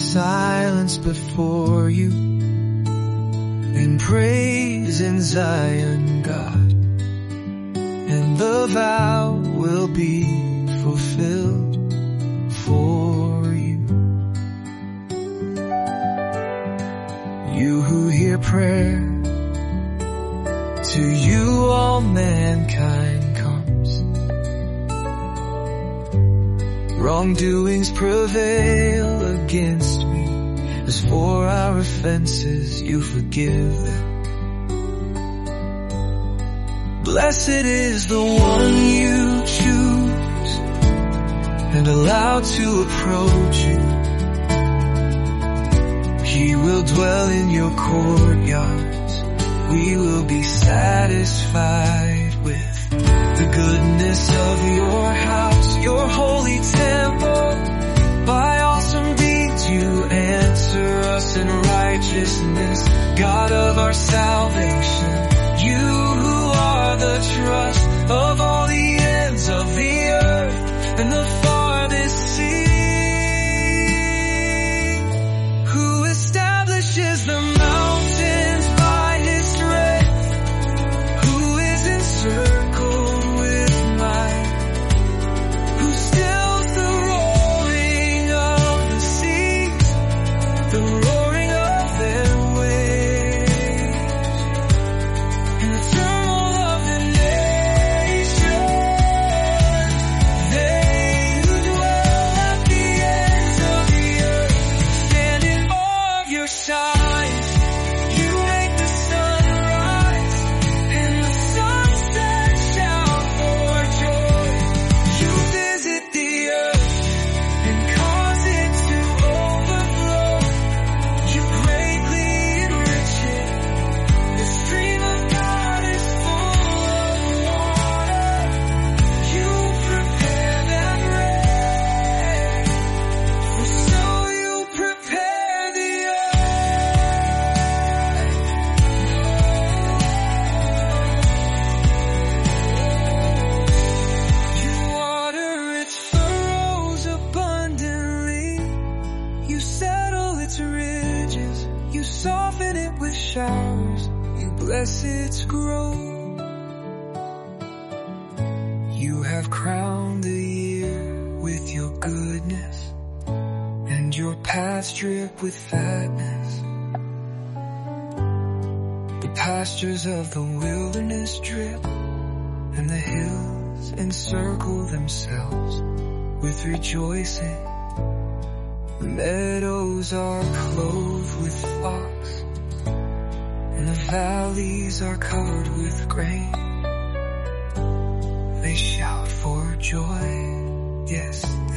silence before you, in praise in Zion, God, and the vow will be fulfilled for you. You who hear prayer, to you all mankind comes. Wrongdoings prevail against me, as for our offenses you forgive them. Blessed is the one you choose and allow to approach you. He will dwell in your courtyards. We will be satisfied with the goodness of your house, your holy temple. By awesome deeds you answer us in righteousness, God of our salvation. You who are the trust of all the ends of the earth and the farthest sea, who establishes the mountains by his strength, who is encircled with might, who stills the roaring of the seas, the roaring of their waves, in the turmoil of the nations. They who dwell at the ends of the earth stand in awe of your signs. You make the sun rise and the sunset shout for joy. You visit the earth and cause it to overflow. You greatly enrich it. The stream of God is full of water. You prepare them rain, for so you prepare the earth. You water its furrows abundantly. You settle its ridges. You soften it with showers. You bless its growth. You have crowned the year with your goodness, and your paths drip with fatness. The pastures of the wilderness drip, and the hills encircle themselves with rejoicing. The meadows are clothed with flocks, and the valleys are covered with grain. They shout for joy, yes,